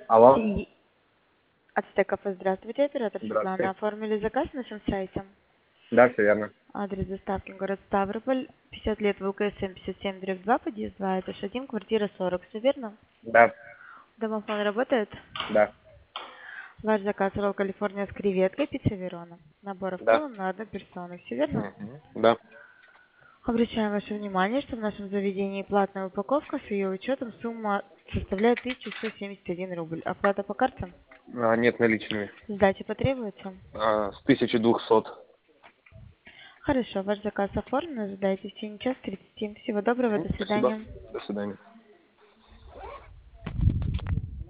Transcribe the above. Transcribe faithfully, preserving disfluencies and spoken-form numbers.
Алло. И- Ацтек кафе, здравствуйте, оператор Светлана. Здравствуйте. Оформили заказ на нашем сайте. Да, все верно. Адрес доставки город Ставрополь, пятьдесят лет ВЛКСМ пятьдесят семь дробь два, подъезд два, этаж один, квартира сорок. Все верно? Да, Домофон работает? да, Ваш заказ ролл Калифорния с креветкой, пицца Верона. Набор в да. целом на одну персону. Все верно? Мгм. Да. Обращаем ваше внимание, что в нашем заведении платная упаковка с ее учетом сумма составляет тысяча сто семьдесят один рубль. Оплата по карте? А, нет наличными. Сдача потребуется? А, с тысячи двухсот. Хорошо, ваш заказ оформлен, ожидайте в течение часа тридцати. Всего доброго, Мгм. до Спасибо. свидания. До свидания.